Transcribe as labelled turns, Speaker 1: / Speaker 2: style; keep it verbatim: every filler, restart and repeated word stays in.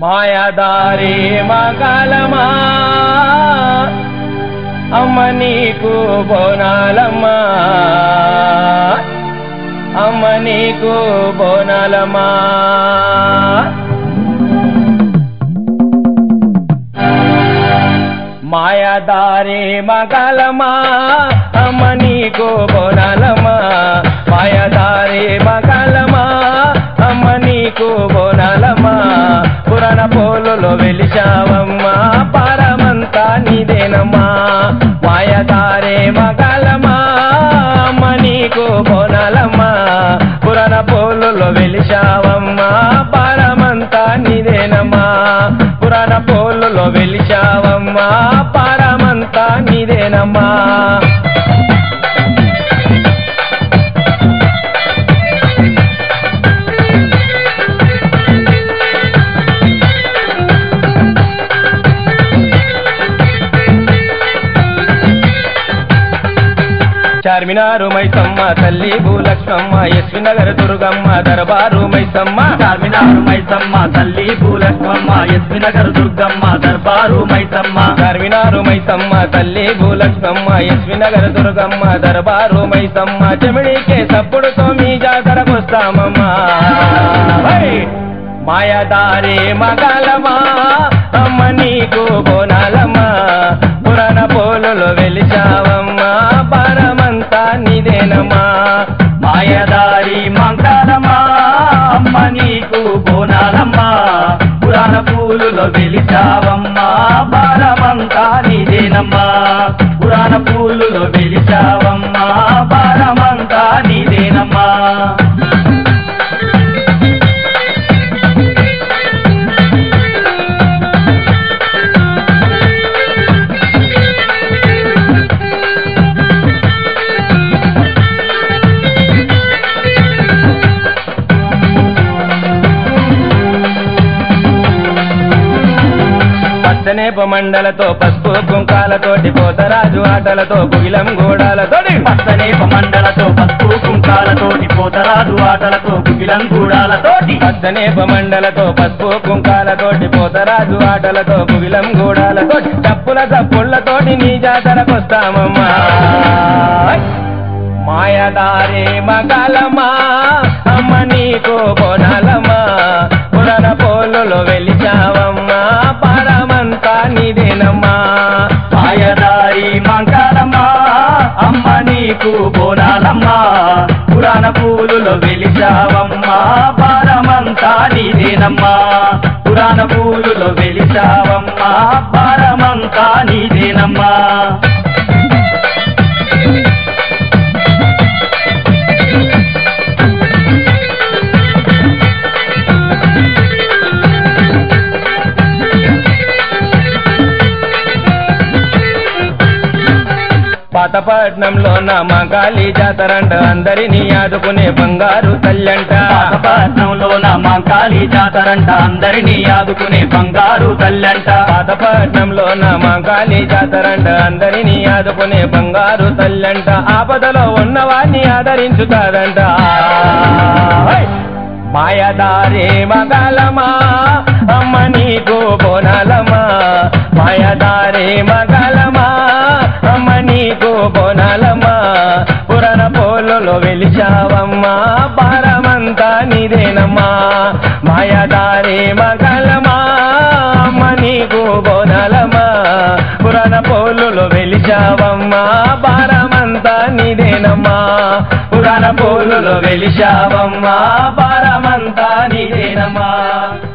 Speaker 1: మాయదారి మగలమా అమ్మ నీకు బోనాలమ్మా అమ్మ నీకు బోనాలమ్మా మాయదారి మగలమా అమ్మ నీకు బోనాలమ్మా మాయదారి మగలమా అమ్మ నీకు బోనాలమ్మా పురాణ పోలులో వెలిశావమ్మా పరమంతా నీదేనమ్మా మాయదారి మగలమా అమ్మ నీకు బోనాలమ్మా పురాణ పోలులో వెలిశావమ్మా పరమంతా నీదేనమ్మా పురాణ పోలులో వెలిశావమ్మా పరమంతా నీదేనమ్మా చార్మినారు మైసమ్మ తల్లి భూలక్ష్మమ్మ ఎస్వి నగర్ దుర్గమ్మ దర్బారు మైసమ్మ
Speaker 2: చార్మినారు మైసమ్మ తల్లి భూలక్ష్మమ్మ ఎస్వి నగర్ దుర్గమ్మ దర్బారు మైసమ్మ
Speaker 1: చార్మినారు మైసమ్మ తల్లి భూలక్ష్మమ్మ ఎస్వి నగర్ దుర్గమ్మ దర్బారు మైసమ్మ చెమిడికే సప్పుడుతో మీ జాతరకొస్తామమ్మా మాయదారి మగలమా అమ్మ నీకు బోనాలమ్మా పురాణ పోలులో వెలిశావమ్మా పరమంతా నీదేనమ్మా
Speaker 2: మాయదారి మంగళమా అమ్మ నీకు బోనాలమ్మా పురాణ పూలులో వెలిచావమ్మా భారమంతా నీదేనమ్మా పురాణ పూలులో వెలిచావమ్మా భారమంతా నీదేనమ్మా
Speaker 1: పచ్చనేప మండలతో పసుపు కుంకాలతోటి పోతరాజు ఆటలతో కుగిలం గోడాలతోటి
Speaker 2: పచ్చనేప మండలతో పసుపు కుంకాలతోటి పోతరాజు ఆటలతో కుగిలం గూడాలతోటి
Speaker 1: పచ్చనేప మండలతో పసుపు కుంకాలతోటి పోతరాజు ఆటలతో కుగిలం గోడాలతోటి డప్పుల చప్పుళ్లతోటి నీ జాతరకొస్తామమ్మా మాయదారి మగలమా అమ్మ నీకు బోనాలమ్మా పురాణ పోలులో వెలిచావమ్మా పరమంతా నీదేనమ్మా
Speaker 2: మాయదారి మంగళమ్మా అమ్మ నీకు బోనాలమ్మా పురాణ పూలులో వెలిచావమ్మా భారమంతా నీదేనమ్మా పురాణ పూలులో వెలిచావమ్మా భారమంతా నీదేనమ్మా
Speaker 1: పాతపట్నంలో నా మంగాళి జాతరంట అందరినీ ఆదుకునే బంగారు తల్లంట
Speaker 2: పాతపట్నంలో నా మంగాళి జాతరంట అందరినీ ఆదుకునే బంగారు తల్లంట
Speaker 1: పాతపట్నంలో నా మంగాళి జాతరంట అందరినీ ఆదుకునే బంగారు తల్లంట ఆపదలో ఉన్నవాన్ని ఆదరించుతాదంట మాయదారి మగలమా అమ్మ నీకు బోనాలమ్మా మాయదారి మగలమా అమ్మ నీకు బోనాలమ్మా పురాణ పోలులో వెలిచావమ్మా భారమంతా నీదేనమ్మా మాయదారి మగలమా అమ్మ నీకు బోనాలమ్మా పురాణ పోలులో వెలిచావమ్మా భారమంతా నీదేనమ్మా పురాణ పోలులో వెలిచావమ్మా భారమంతా నీదేనమ్మా